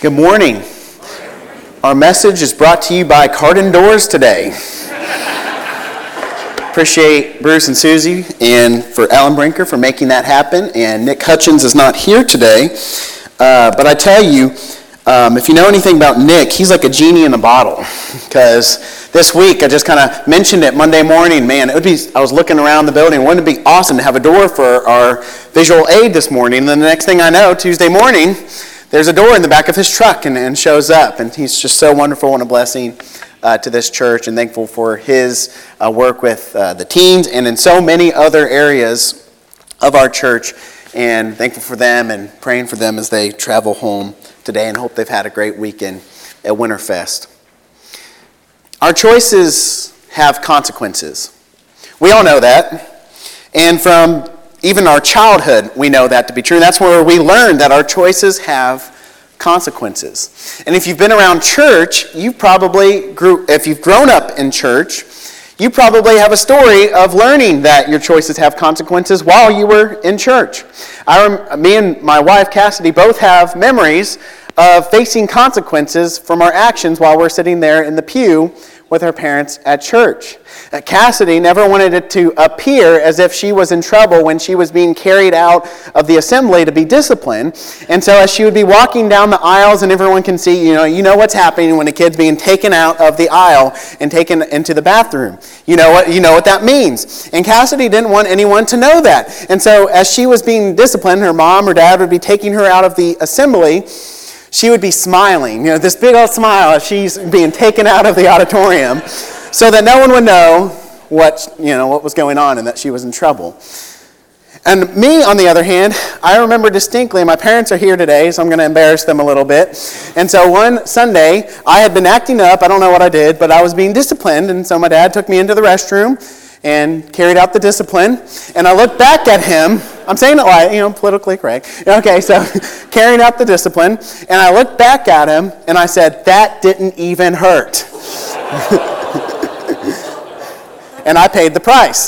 Good morning. Our message is brought to you by Carden Doors today. Appreciate Bruce and Susie and for Alan Brinker for making that happen. And Nick Hutchins is not here today. But I tell you, if you know anything about Nick, he's like a genie in a bottle. Because this week, I just kind of mentioned it Monday morning. Man, I was looking around the building. Wouldn't it be awesome to have a door for our visual aid this morning? And then the next thing I know, Tuesday morning, there's a door in the back of his truck and shows up. And he's just so wonderful and a blessing to this church, and thankful for his work with the teens and in so many other areas of our church. And thankful for them and praying for them as they travel home today, and hope they've had a great weekend at Winterfest. Our choices have consequences. We all know that. And from even our childhood, we know that to be true. And that's where we learn that our choices have consequences. And if you've been around church, if you've grown up in church, you probably have a story of learning that your choices have consequences while you were in church. Me and my wife, Cassidy, both have memories of facing consequences from our actions while we're sitting there in the pew with her parents at church. Cassidy never wanted it to appear as if she was in trouble when she was being carried out of the assembly to be disciplined. And so as she would be walking down the aisles and everyone can see, you know what's happening when a kid's being taken out of the aisle and taken into the bathroom. You know what that means. And Cassidy didn't want anyone to know that. And so as she was being disciplined, her mom or dad would be taking her out of the assembly. She would be smiling, this big old smile as she's being taken out of the auditorium, so that no one would know what was going on and that she was in trouble. And me, on the other hand, I remember distinctly, my parents are here today, so I'm going to embarrass them a little bit. And so one Sunday, I had been acting up. I don't know what I did, but I was being disciplined. And so my dad took me into the restroom and carried out the discipline. And I looked back at him. I'm saying it like, politically correct. Okay, so carrying out the discipline. And I looked back at him and I said, "That didn't even hurt." And I paid the price.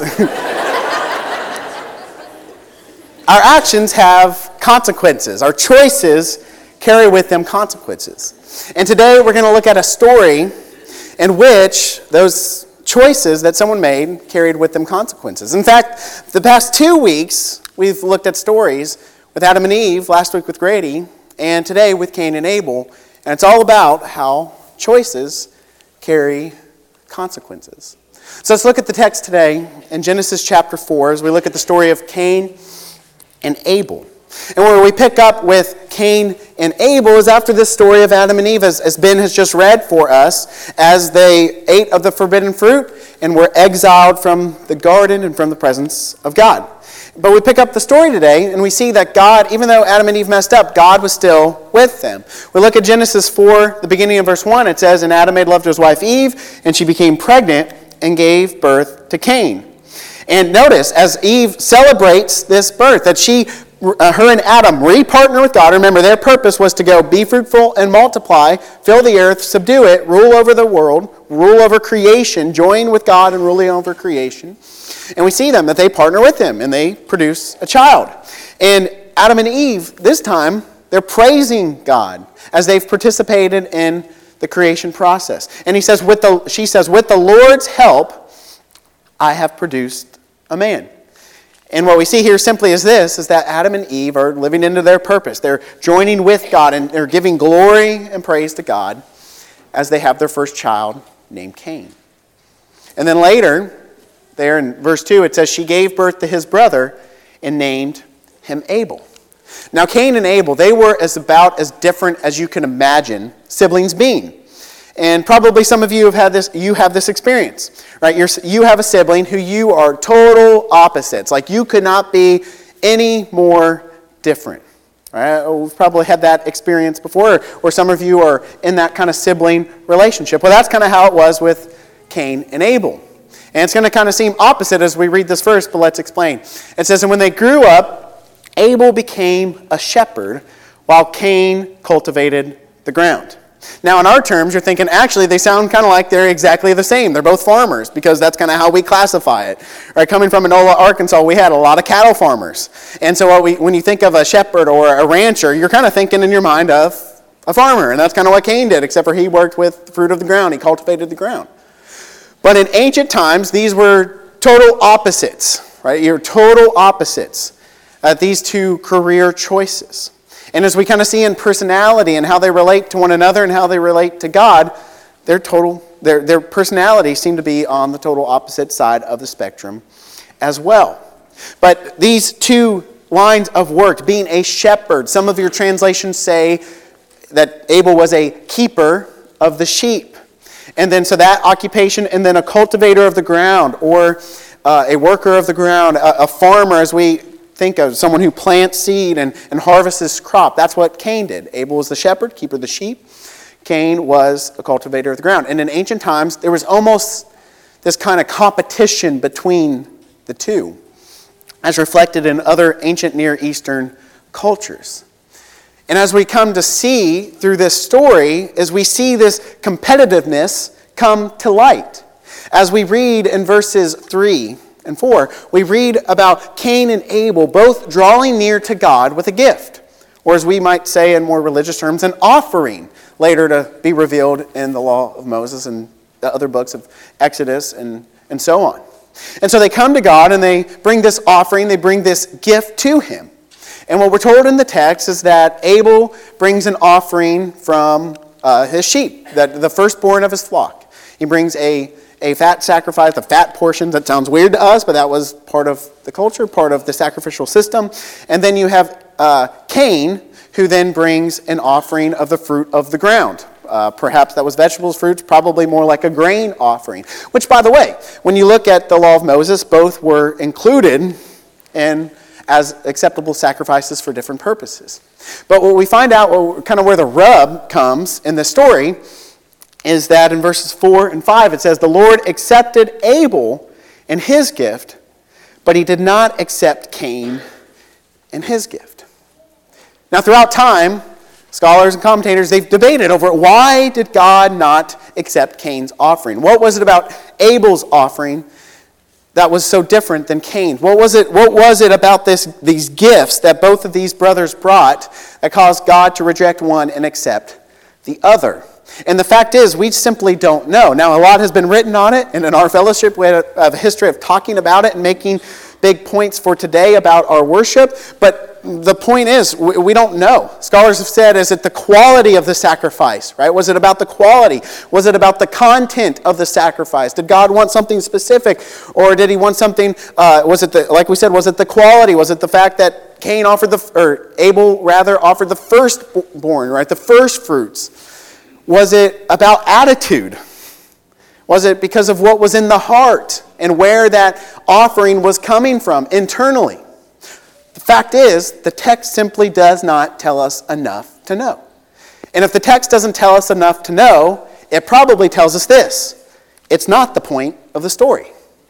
Our actions have consequences. Our choices carry with them consequences. And today we're going to look at a story in which those choices that someone made carried with them consequences. In fact, the past 2 weeks, we've looked at stories with Adam and Eve, last week with Grady, and today with Cain and Abel. And it's all about how choices carry consequences. So let's look at the text today in Genesis chapter 4 as we look at the story of Cain and Abel. And where we pick up with Cain and Abel is after this story of Adam and Eve, as Ben has just read for us, as they ate of the forbidden fruit and were exiled from the garden and from the presence of God. But we pick up the story today and we see that God, even though Adam and Eve messed up, God was still with them. We look at Genesis 4, the beginning of verse 1. It says, "And Adam made love to his wife Eve, and she became pregnant and gave birth to Cain." And notice, as Eve celebrates this birth, that her and Adam re-partner with God. Remember, their purpose was to go be fruitful and multiply, fill the earth, subdue it, rule over the world, rule over creation, join with God in ruling over creation. And we see them, that they partner with him, and they produce a child. And Adam and Eve, this time, they're praising God as they've participated in the creation process. And she says, "With the Lord's help, I have produced a man." And what we see here simply is that Adam and Eve are living into their purpose. They're joining with God and they're giving glory and praise to God as they have their first child named Cain. And then later, there in verse 2, it says, "She gave birth to his brother and named him Abel." Now, Cain and Abel, they were about as different as you can imagine siblings being. And probably some of you have this experience, right? You have a sibling who you are total opposites. Like you could not be any more different. Right? We've probably had that experience before, or some of you are in that kind of sibling relationship. Well, that's kind of how it was with Cain and Abel. And it's going to kind of seem opposite as we read this verse, but let's explain. It says, "And when they grew up, Abel became a shepherd, while Cain cultivated the ground." Now, in our terms, you're thinking, actually, they sound kind of like they're exactly the same. They're both farmers, because that's kind of how we classify it. Right? Coming from Enola, Arkansas, we had a lot of cattle farmers. And so when you think of a shepherd or a rancher, you're kind of thinking in your mind of a farmer, and that's kind of what Cain did, except for he worked with the fruit of the ground. He cultivated the ground. But in ancient times, these were total opposites, right? You're total opposites at these two career choices. And as we kind of see in personality and how they relate to one another and how they relate to God, their personalities seem to be on the total opposite side of the spectrum as well. But these two lines of work, being a shepherd, some of your translations say that Abel was a keeper of the sheep. And then so that occupation, and then a cultivator of the ground, or a worker of the ground, a farmer, as we think of someone who plants seed and harvests his crop. That's what Cain did. Abel was the shepherd, keeper of the sheep. Cain was a cultivator of the ground. And in ancient times, there was almost this kind of competition between the two, as reflected in other ancient Near Eastern cultures. And as we come to see through this story, as we see this competitiveness come to light. As we read in verses 3 and 4, we read about Cain and Abel both drawing near to God with a gift, or as we might say in more religious terms, an offering, later to be revealed in the law of Moses and the other books of Exodus and so on. And so they come to God and they bring this offering, they bring this gift to him. And what we're told in the text is that Abel brings an offering from his sheep, the firstborn of his flock. He brings a fat sacrifice, the fat portions. That sounds weird to us, but that was part of the culture, part of the sacrificial system. And then you have Cain, who then brings an offering of the fruit of the ground. Perhaps that was vegetables, fruits, probably more like a grain offering. Which, by the way, when you look at the law of Moses, both were included in as acceptable sacrifices for different purposes. But what we find out, kind of where the rub comes in this story, is that in verses 4 and 5, it says, "The Lord accepted Abel and his gift, but he did not accept Cain and his gift." Now, throughout time, scholars and commentators, they've debated over why did God not accept Cain's offering? What was it about Abel's offering that was so different than Cain's? What was it about these gifts that both of these brothers brought that caused God to reject one and accept the other? And the fact is, we simply don't know. Now, a lot has been written on it, and in our fellowship, we have a history of talking about it and making big points for today about our worship. But the point is, we don't know. Scholars have said, is it the quality of the sacrifice, right? Was it about the quality? Was it about the content of the sacrifice? Did God want something specific, or did he want something, like we said, was it the quality? Was it the fact that Abel offered the firstborn, right? The first fruits? Was it about attitude? Was it because of what was in the heart and where that offering was coming from internally? The fact is, the text simply does not tell us enough to know. And if the text doesn't tell us enough to know, it probably tells us this: it's not the point of the story.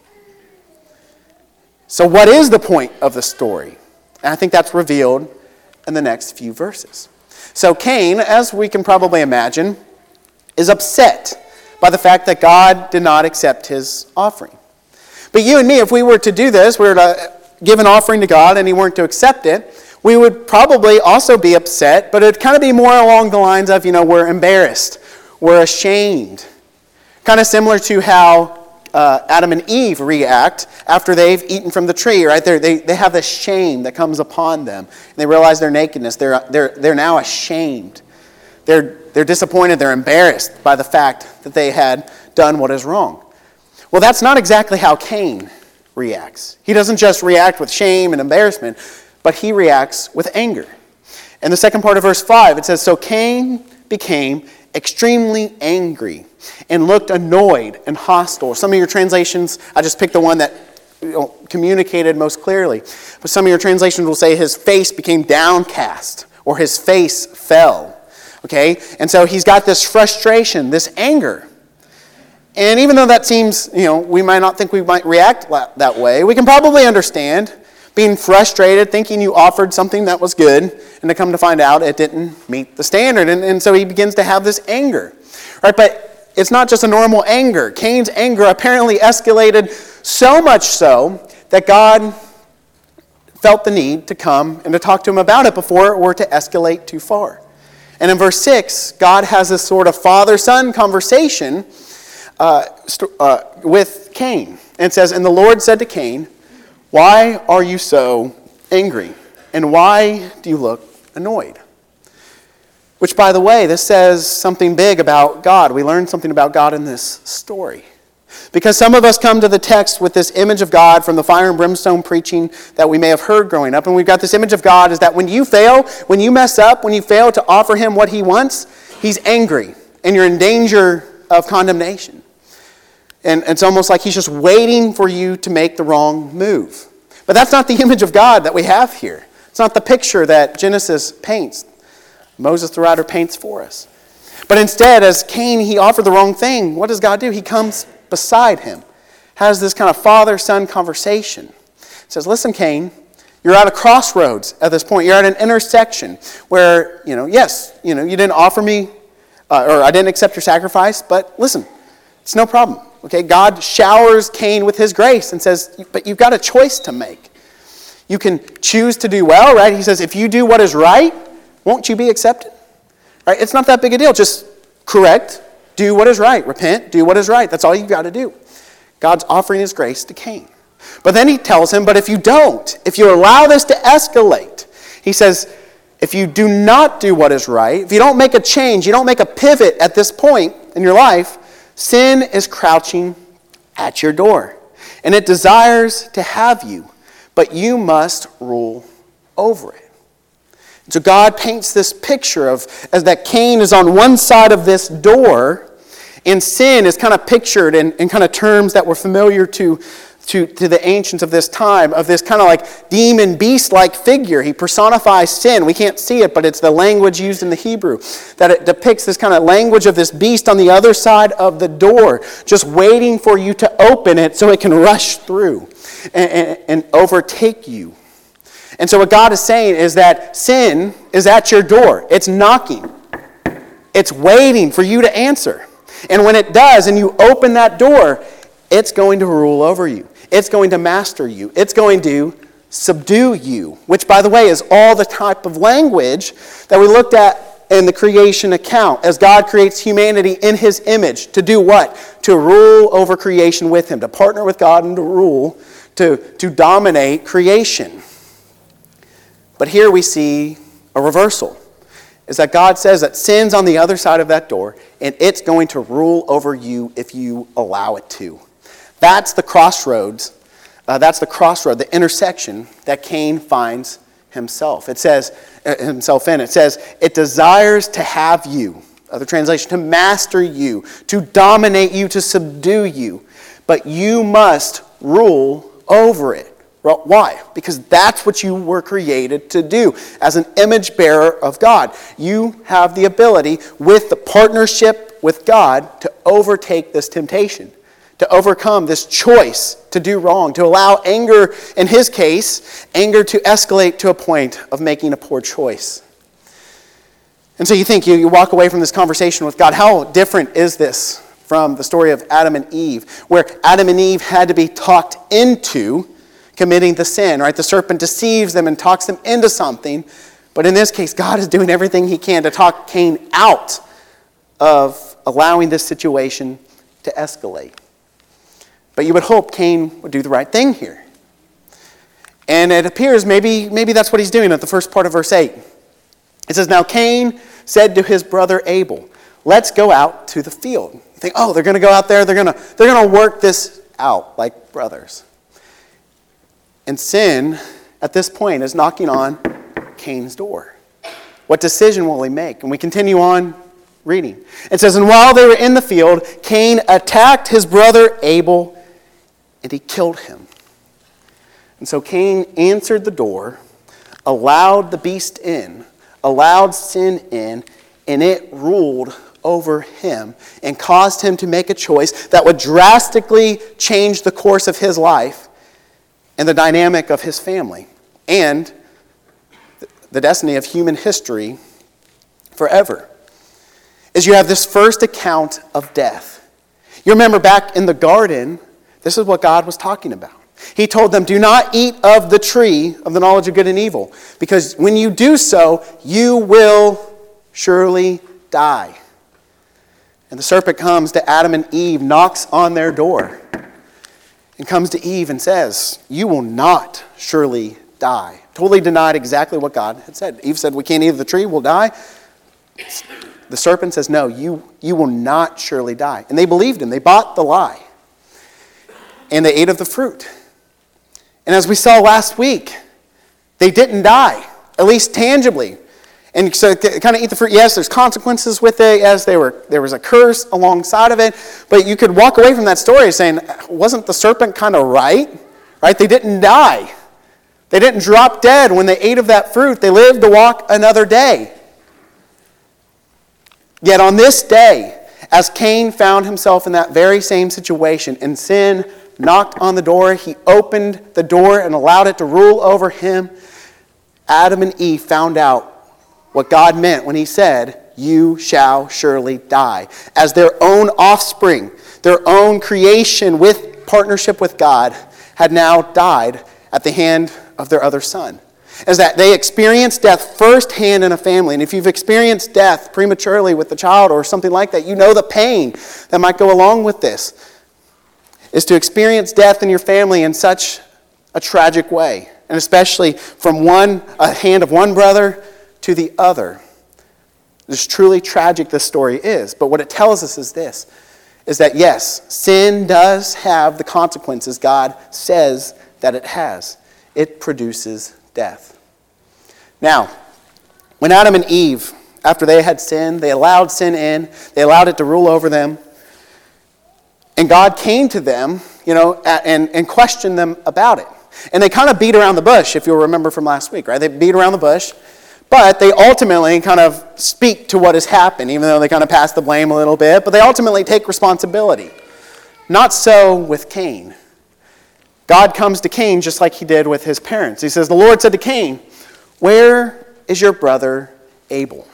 So what is the point of the story? And I think that's revealed in the next few verses. So Cain, as we can probably imagine, is upset by the fact that God did not accept his offering. But you and me, if we were to do this, we were to give an offering to God and he weren't to accept it, we would probably also be upset, but it would kind of be more along the lines of, we're embarrassed, we're ashamed. Kind of similar to how Adam and Eve react after they've eaten from the tree, right? They have this shame that comes upon them. And they realize their nakedness. They're now ashamed. They're disappointed. They're embarrassed by the fact that they had done what is wrong. Well, that's not exactly how Cain reacts. He doesn't just react with shame and embarrassment, but he reacts with anger. In the second part of verse 5, it says, "So Cain became extremely angry and looked annoyed and hostile." Some of your translations, I just picked the one that communicated most clearly. But some of your translations will say his face became downcast or his face fell. Okay? And so he's got this frustration, this anger. And even though that seems, we might not think we might react that way, we can probably understand being frustrated, thinking you offered something that was good, and to come to find out it didn't meet the standard. And so he begins to have this anger. Right? But it's not just a normal anger. Cain's anger apparently escalated so much so that God felt the need to come and to talk to him about it before it were to escalate too far. And in verse 6, God has this sort of father-son conversation with Cain. And it says, "And the Lord said to Cain, 'Why are you so angry? And why do you look annoyed?'" Which, by the way, this says something big about God. We learn something about God in this story. Because some of us come to the text with this image of God from the fire and brimstone preaching that we may have heard growing up. And we've got this image of God is that when you fail, when you mess up, when you fail to offer him what he wants, he's angry. And you're in danger of condemnation. And it's almost like he's just waiting for you to make the wrong move. But that's not the image of God that we have here. It's not the picture that Genesis paints. Moses, the writer, paints for us. But instead, as Cain, he offered the wrong thing, what does God do? He comes beside him, has this kind of father-son conversation. He says, "Listen, Cain, you're at a crossroads at this point. You're at an intersection where, yes, you didn't offer me, or I didn't accept your sacrifice, but listen, it's no problem. Okay, God showers Cain with his grace and says, but you've got a choice to make. You can choose to do well, right? He says, if you do what is right, won't you be accepted? Right? It's not that big a deal. Just correct, do what is right. Repent, do what is right. That's all you've got to do. God's offering his grace to Cain. But then he tells him, but if you don't, if you allow this to escalate, he says, if you do not do what is right, if you don't make a change, you don't make a pivot at this point in your life, sin is crouching at your door, and it desires to have you, but you must rule over it. And so God paints this picture of as that Cain is on one side of this door, and sin is kind of pictured in kind of terms that were familiar to the ancients of this time, of this kind of like demon beast-like figure. He personifies sin. We can't see it, but it's the language used in the Hebrew, that it depicts this kind of language of this beast on the other side of the door, just waiting for you to open it so it can rush through and overtake you. And so what God is saying is that sin is at your door. It's knocking. It's waiting for you to answer. And when it does, and you open that door, it's going to rule over you. It's going to master you. It's going to subdue you, which, by the way, is all the type of language that we looked at in the creation account, as God creates humanity in his image. To do what? To rule over creation with him, to partner with God and to rule, to dominate creation. But here we see a reversal, is that God says that sin's on the other side of that door, and it's going to rule over you if you allow it to. That's the crossroads. The intersection that Cain finds himself. It says, it desires to have you. Other translation, to master you, to dominate you, to subdue you. But you must rule over it. Well, why? Because that's what you were created to do as an image bearer of God. You have the ability, with the partnership with God, to overtake this temptation, to overcome this choice to do wrong, to allow anger, in his case, anger to escalate to a point of making a poor choice. And so you think, you walk away from this conversation with God, how different is this from the story of Adam and Eve, where Adam and Eve had to be talked into committing the sin, right? The serpent deceives them and talks them into something. But in this case, God is doing everything he can to talk Cain out of allowing this situation to escalate. But you would hope Cain would do the right thing here. And it appears maybe that's what he's doing at the first part of verse 8. It says, now Cain said to his brother Abel, let's go out to the field. You think, oh, they're going to go out there, they're going to work this out like brothers. And sin, at this point, is knocking on Cain's door. What decision will he make? And we continue on reading. It says, and while they were in the field, Cain attacked his brother Abel, and he killed him. And so Cain answered the door, allowed the beast in, allowed sin in, and it ruled over him and caused him to make a choice that would drastically change the course of his life and the dynamic of his family, and the destiny of human history forever. Is you have this first account of death. You remember back in the garden, this is what God was talking about. He told them, do not eat of the tree of the knowledge of good and evil, because when you do so, you will surely die. And the serpent comes to Adam and Eve, knocks on their door, and comes to Eve and says, you will not surely die. Totally denied exactly what God had said. Eve said, we can't eat of the tree, we'll die. The serpent says, no, you will not surely die. And they believed him. They bought the lie. And they ate of the fruit. And as we saw last week, they didn't die, at least tangibly. And so kind of eat the fruit. Yes, there's consequences with it. Yes, there was a curse alongside of it. But you could walk away from that story saying, wasn't the serpent kind of right? Right? They didn't die. They didn't drop dead when they ate of that fruit. They lived to walk another day. Yet on this day, as Cain found himself in that very same situation and sin knocked on the door, he opened the door and allowed it to rule over him. Adam and Eve found out what God meant when he said, you shall surely die. As their own offspring, their own creation with partnership with God had now died at the hand of their other son. As that they experienced death firsthand in a family. And if you've experienced death prematurely with the child or something like that, you know the pain that might go along with this. Is to experience death in your family in such a tragic way. And especially from a hand of one brother to the other. It's truly tragic this story is. But what it tells us is this. Is that yes, sin does have the consequences God says that it has. It produces death. Now, when Adam and Eve, after they had sinned, they allowed sin in. They allowed it to rule over them. And God came to them, and questioned them about it. And they kind of beat around the bush, if you'll remember from last week, right? They beat around the bush, but they ultimately kind of speak to what has happened, even though they kind of pass the blame a little bit, but they ultimately take responsibility. Not so with Cain. God comes to Cain just like he did with his parents. He says, the Lord said to Cain, where is your brother Abel?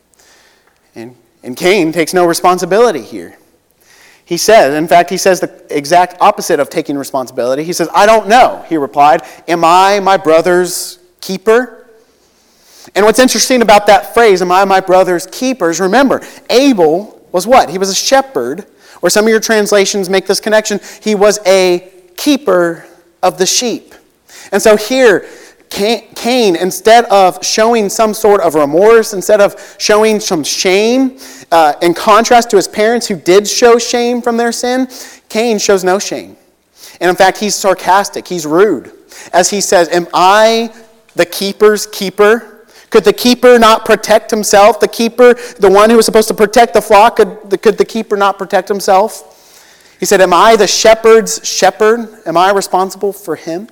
And Cain takes no responsibility here. He says the exact opposite of taking responsibility. He says, I don't know, he replied. Am I my brother's keeper? And what's interesting about that phrase, am I my brother's keepers? Remember, Abel was what? He was a shepherd, or some of your translations make this connection. He was a keeper of the sheep. And so here, Cain, instead of showing some sort of remorse, instead of showing some shame, in contrast to his parents who did show shame from their sin, Cain shows no shame. And in fact, he's sarcastic, he's rude. As he says, am I the keeper's keeper? Could the keeper not protect himself? The keeper, the one who was supposed to protect the flock, could the keeper not protect himself? He said, am I the shepherd's shepherd? Am I responsible for him?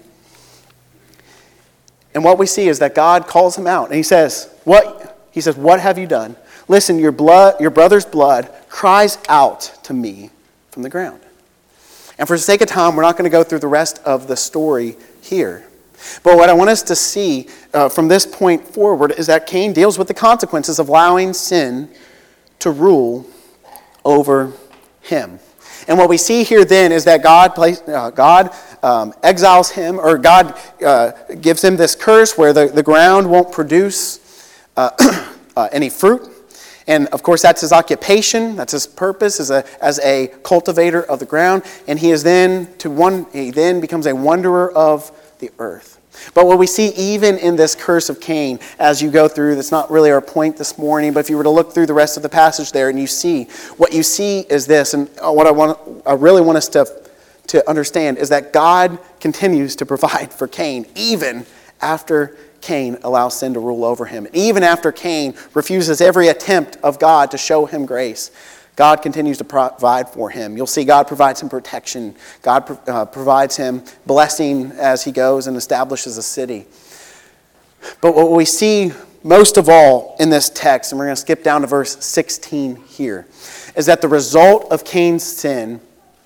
And what we see is that God calls him out. And he says, what? He says, what have you done? Listen, your brother's blood cries out to me from the ground. And for the sake of time, we're not going to go through the rest of the story here. But what I want us to see from this point forward is that Cain deals with the consequences of allowing sin to rule over him. And what we see here then is that God exiles him, or God gives him this curse where the ground won't produce any fruit. And of course, that's his occupation, that's his purpose as a cultivator of the ground. And he then becomes a wanderer of the earth. But what we see even in this curse of Cain, as you go through, that's not really our point this morning, but if you were to look through the rest of the passage there and what you see is this, and what I really want us to understand is that God continues to provide for Cain, even after Cain allows sin to rule over him. Even after Cain refuses every attempt of God to show him grace, God continues to provide for him. You'll see God provides him protection. God provides him blessing as he goes and establishes a city. But what we see most of all in this text, and we're going to skip down to verse 16 here, is that the result of Cain's sin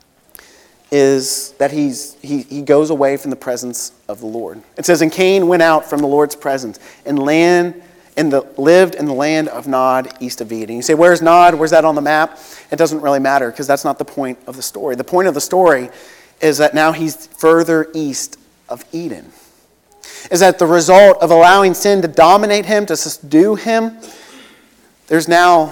is that he goes away from the presence of the Lord. It says, and Cain went out from the Lord's presence and lived in the land of Nod, east of Eden. You say, where's Nod? Where's that on the map? It doesn't really matter because that's not the point of the story. The point of the story is that now he's further east of Eden. Is that the result of allowing sin to dominate him, to subdue him, there's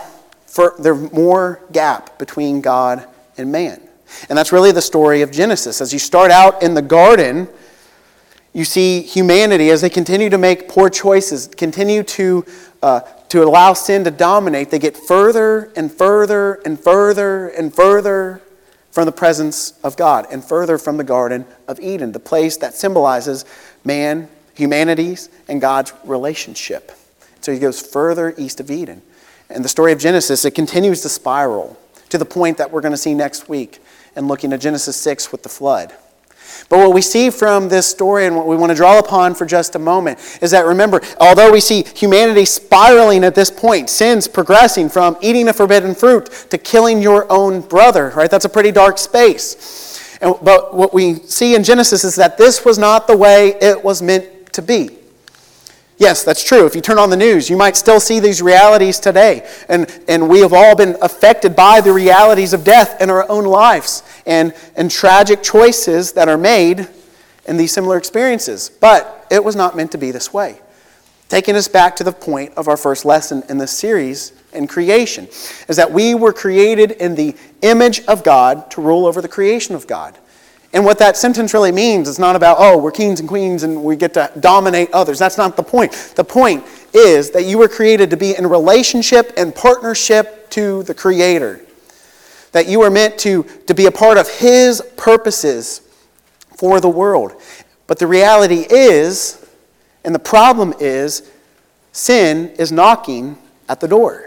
more gap between God and man. And that's really the story of Genesis. As you start out in the garden, you see humanity as they continue to make poor choices, continue to allow sin to dominate. They get further and further and further and further from the presence of God and further from the Garden of Eden, the place that symbolizes man, humanity's, and God's relationship. So he goes further east of Eden. And the story of Genesis, it continues to spiral to the point that we're going to see next week and looking at Genesis 6 with the flood. But what we see from this story and what we want to draw upon for just a moment is that, remember, although we see humanity spiraling at this point, sins progressing from eating a forbidden fruit to killing your own brother, right? That's a pretty dark space. But what we see in Genesis is that this was not the way it was meant to be. Yes, that's true. If you turn on the news, you might still see these realities today. And we have all been affected by the realities of death in our own lives and tragic choices that are made in these similar experiences. But it was not meant to be this way. Taking us back to the point of our first lesson in this series in creation, is that we were created in the image of God to rule over the creation of God. And what that sentence really means is not about, oh, we're kings and queens and we get to dominate others. That's not the point. The point is that you were created to be in relationship and partnership to the Creator. That you were meant to be a part of His purposes for the world. But the reality is, and the problem is, sin is knocking at the door.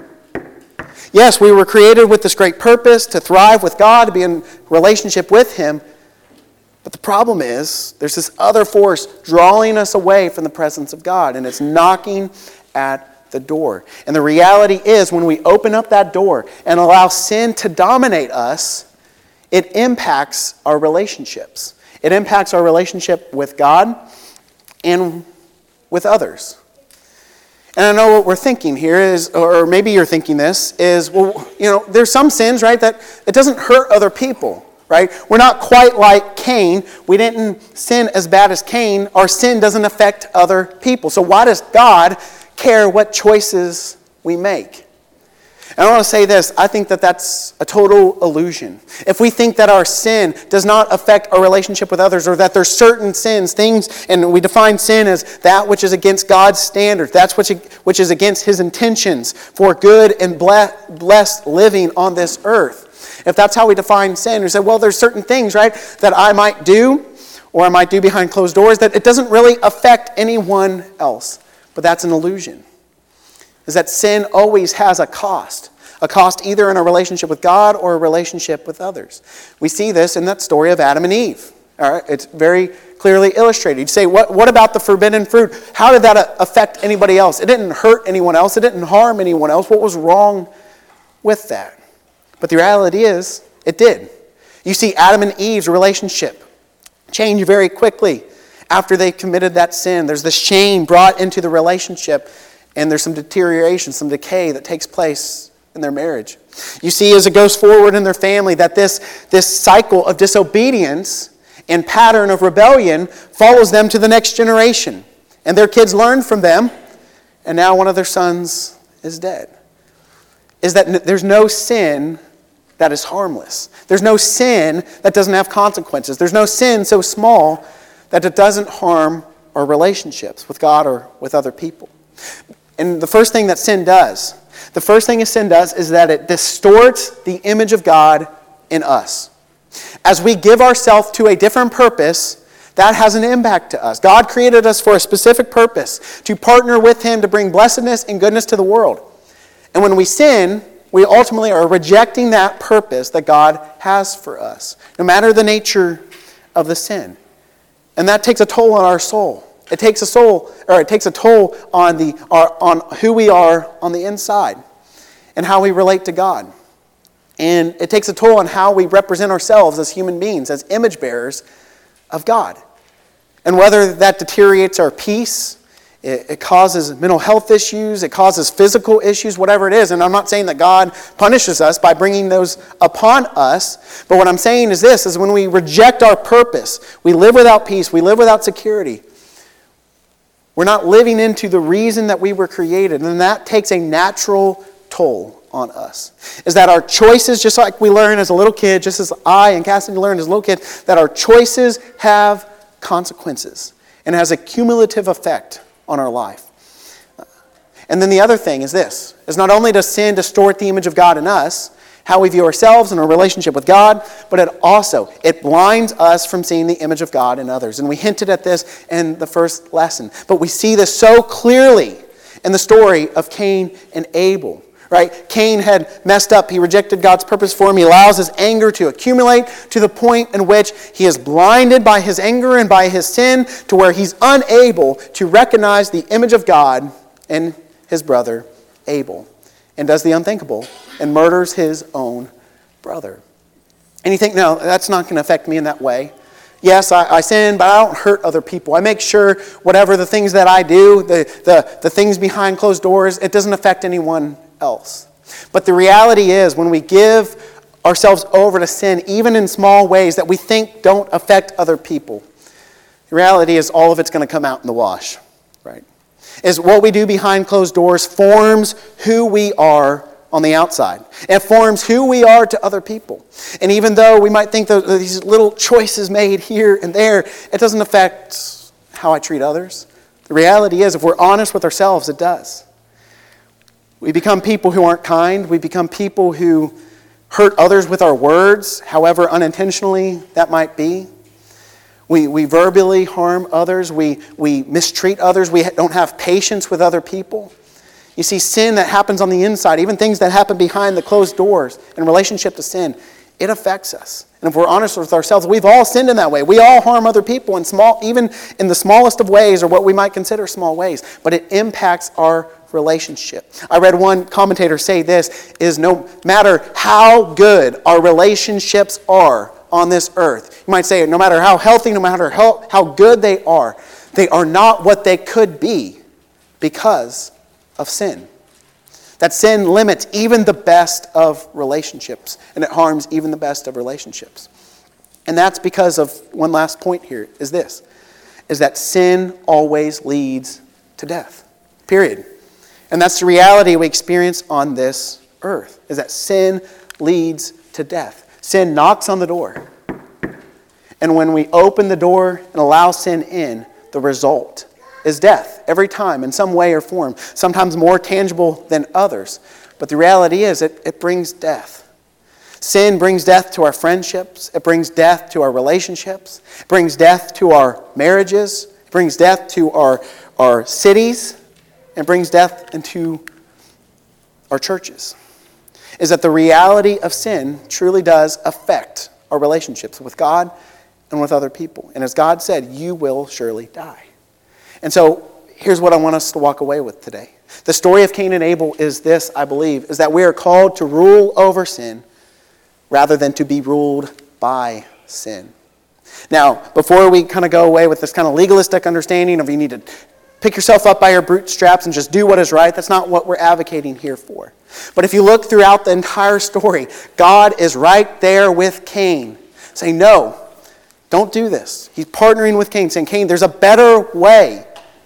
Yes, we were created with this great purpose to thrive with God, to be in relationship with Him. But the problem is, there's this other force drawing us away from the presence of God, and it's knocking at the door. And the reality is, when we open up that door and allow sin to dominate us, it impacts our relationships. It impacts our relationship with God and with others. And I know what we're thinking here is, or maybe you're thinking this, is, well, there's some sins, right, that it doesn't hurt other people. Right? We're not quite like Cain. We didn't sin as bad as Cain. Our sin doesn't affect other people. So why does God care what choices we make? And I want to say this. I think that that's a total illusion. If we think that our sin does not affect our relationship with others, or that there's certain sins, things, and we define sin as that which is against God's standards, that's which is against His intentions for good and blessed living on this earth. If that's how we define sin, we say, well, there's certain things, right, that I might do, or I might do behind closed doors, that it doesn't really affect anyone else. But that's an illusion. Is that sin always has a cost either in a relationship with God or a relationship with others. We see this in that story of Adam and Eve. All right, it's very clearly illustrated. You say, what about the forbidden fruit? How did that affect anybody else? It didn't hurt anyone else. It didn't harm anyone else. What was wrong with that? But the reality is, it did. You see Adam and Eve's relationship change very quickly after they committed that sin. There's this shame brought into the relationship, and there's some deterioration, some decay that takes place in their marriage. You see, as it goes forward in their family, that this cycle of disobedience and pattern of rebellion follows them to the next generation. And their kids learn from them, and now one of their sons is dead. Is that there's no sin that is harmless. There's no sin that doesn't have consequences. There's no sin so small that it doesn't harm our relationships with God or with other people. And the first thing sin does is that it distorts the image of God in us. As we give ourselves to a different purpose, that has an impact to us. God created us for a specific purpose, to partner with Him to bring blessedness and goodness to the world. And when we sin, we ultimately are rejecting that purpose that God has for us, no matter the nature of the sin. And that takes a toll on our soul. It takes a toll on who we are on the inside and how we relate to God. And it takes a toll on how we represent ourselves as human beings, as image bearers of God. And whether that deteriorates our peace, it causes mental health issues, it causes physical issues, whatever it is. And I'm not saying that God punishes us by bringing those upon us. But what I'm saying is this, is when we reject our purpose, we live without peace, we live without security. We're not living into the reason that we were created, and that takes a natural toll on us. Is that our choices, just like we learned as a little kid, just as I and Cassidy learned as a little kid, that our choices have consequences and has a cumulative effect on our life. And then the other thing is this, is not only does sin distort the image of God in us, how we view ourselves and our relationship with God, but it blinds us from seeing the image of God in others. And we hinted at this in the first lesson. But we see this so clearly in the story of Cain and Abel. Right? Cain had messed up. He rejected God's purpose for him. He allows his anger to accumulate to the point in which he is blinded by his anger and by his sin to where he's unable to recognize the image of God in his brother Abel, and does the unthinkable and murders his own brother. And you think, no, that's not going to affect me in that way. Yes, I sin, but I don't hurt other people. I make sure whatever the things that I do, the things behind closed doors, it doesn't affect anyone else. But the reality is, when we give ourselves over to sin, even in small ways that we think don't affect other people, the reality is all of it's going to come out in the wash, right? Is what we do behind closed doors forms who we are on the outside. It forms who we are to other people. And even though we might think that these little choices made here and there, it doesn't affect how I treat others. The reality is, if we're honest with ourselves, it does. We become people who aren't kind. We become people who hurt others with our words, however unintentionally that might be. We verbally harm others. We mistreat others. We don't have patience with other people. You see, sin that happens on the inside, even things that happen behind the closed doors in relationship to sin, it affects us. And if we're honest with ourselves, we've all sinned in that way. We all harm other people even in the smallest of ways, or what we might consider small ways. But it impacts our relationship. I read one commentator say this, is no matter how good our relationships are on this earth, you might say no matter how healthy, no matter how good they are not what they could be because of sin. That sin limits even the best of relationships, and it harms even the best of relationships. And that's because of one last point here, is that sin always leads to death. Period. And that's the reality we experience on this earth, is that sin leads to death. Sin knocks on the door. And when we open the door and allow sin in, the result is death every time in some way or form, sometimes more tangible than others. But the reality is it brings death. Sin brings death to our friendships. It brings death to our relationships. It brings death to our marriages. It brings death to our cities. It brings death into our churches. Is that the reality of sin truly does affect our relationships with God and with other people. And as God said, you will surely die. And so here's what I want us to walk away with today. The story of Cain and Abel is this, I believe, is that we are called to rule over sin rather than to be ruled by sin. Now, before we kind of go away with this kind of legalistic understanding of you need to pick yourself up by your bootstraps and just do what is right, that's not what we're advocating here for. But if you look throughout the entire story, God is right there with Cain, saying, no, don't do this. He's partnering with Cain, saying, Cain, there's a better way.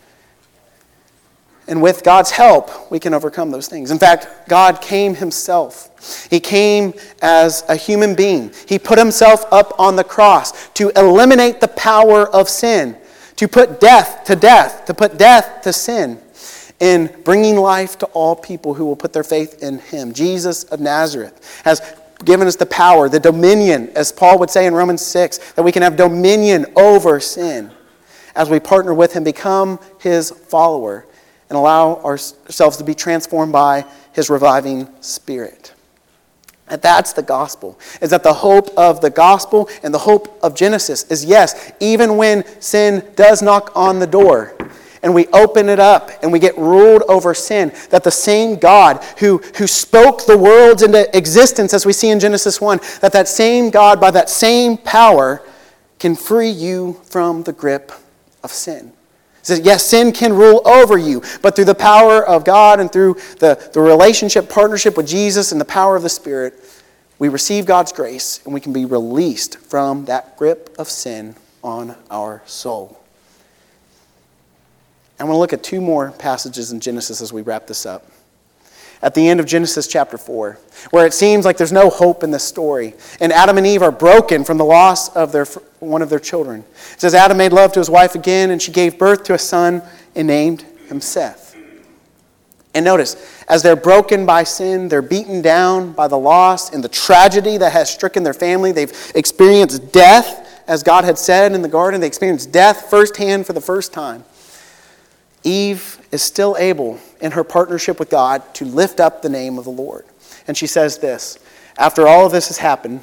And with God's help, we can overcome those things. In fact, God came himself. He came as a human being. He put himself up on the cross to eliminate the power of sin, to put death to death, to put death to sin, in bringing life to all people who will put their faith in him. Jesus of Nazareth has given us the power, the dominion, as Paul would say in Romans 6, that we can have dominion over sin as we partner with him, become his follower, and allow ourselves to be transformed by his reviving Spirit. And that's the gospel, is that the hope of the gospel and the hope of Genesis is, yes, even when sin does knock on the door and we open it up and we get ruled over sin, that the same God who spoke the worlds into existence, as we see in Genesis 1, that same God, by that same power, can free you from the grip of sin. He says, yes, sin can rule over you, but through the power of God and through the relationship, partnership with Jesus and the power of the Spirit, we receive God's grace and we can be released from that grip of sin on our soul. I want to look at two more passages in Genesis as we wrap this up. At the end of Genesis chapter 4, where it seems like there's no hope in this story, and Adam and Eve are broken from the loss of one of their children. It says, Adam made love to his wife again, and she gave birth to a son and named him Seth. And notice, as they're broken by sin, they're beaten down by the loss and the tragedy that has stricken their family. They've experienced death, as God had said in the garden. They experienced death firsthand for the first time. Eve is still able, in her partnership with God, to lift up the name of the Lord. And she says this, after all of this has happened,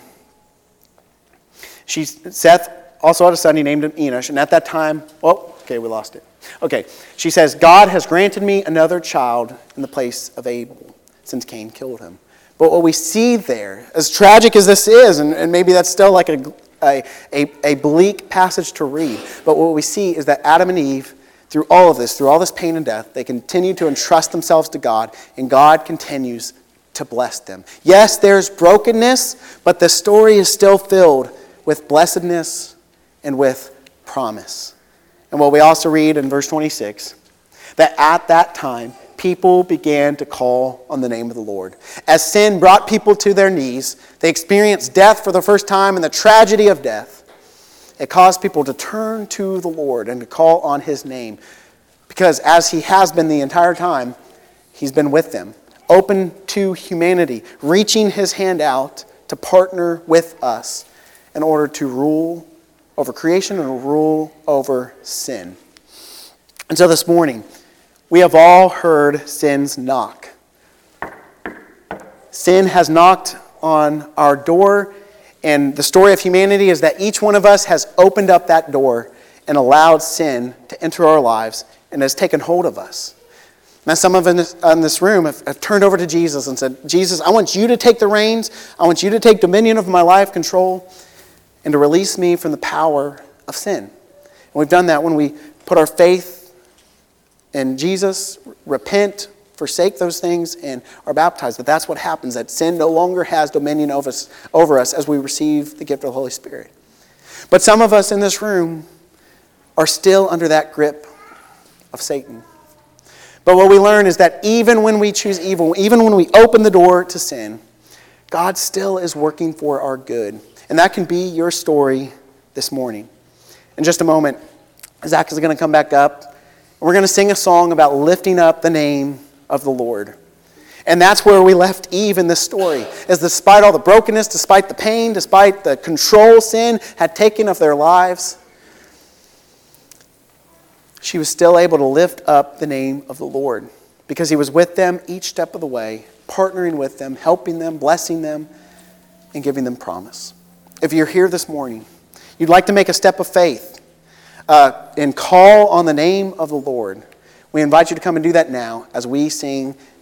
Seth also had a son, he named him Enosh, and at that time, we lost it. Okay, she says, God has granted me another child in the place of Abel, since Cain killed him. But what we see there, as tragic as this is, and maybe that's still like a bleak passage to read, but what we see is that Adam and Eve, through all this pain and death, they continue to entrust themselves to God, and God continues to bless them. Yes, there's brokenness, but the story is still filled with blessedness and with promise. And what we also read in verse 26, that at that time, people began to call on the name of the Lord. As sin brought people to their knees, they experienced death for the first time and the tragedy of death. It caused people to turn to the Lord and to call on his name. Because as he has been the entire time, he's been with them, open to humanity, reaching his hand out to partner with us in order to rule over creation and rule over sin. And so this morning, we have all heard sin's knock. Sin has knocked on our door, and the story of humanity is that each one of us has opened up that door and allowed sin to enter our lives and has taken hold of us. Now, some of us in this room have turned over to Jesus and said, Jesus, I want you to take the reins. I want you to take dominion of my life, control, and to release me from the power of sin. And we've done that when we put our faith in Jesus, repent, forsake those things, and are baptized. But that's what happens, that sin no longer has dominion over us as we receive the gift of the Holy Spirit. But some of us in this room are still under that grip of Satan. But what we learn is that even when we choose evil, even when we open the door to sin, God still is working for our good. And that can be your story this morning. In just a moment, Zach is going to come back up, and we're going to sing a song about lifting up the name of the Lord. And that's where we left Eve in this story, is despite all the brokenness, despite the pain, despite the control sin had taken of their lives, she was still able to lift up the name of the Lord because he was with them each step of the way, partnering with them, helping them, blessing them, and giving them promise. If you're here this morning, you'd like to make a step of faith and call on the name of the Lord, we invite you to come and do that now as we sing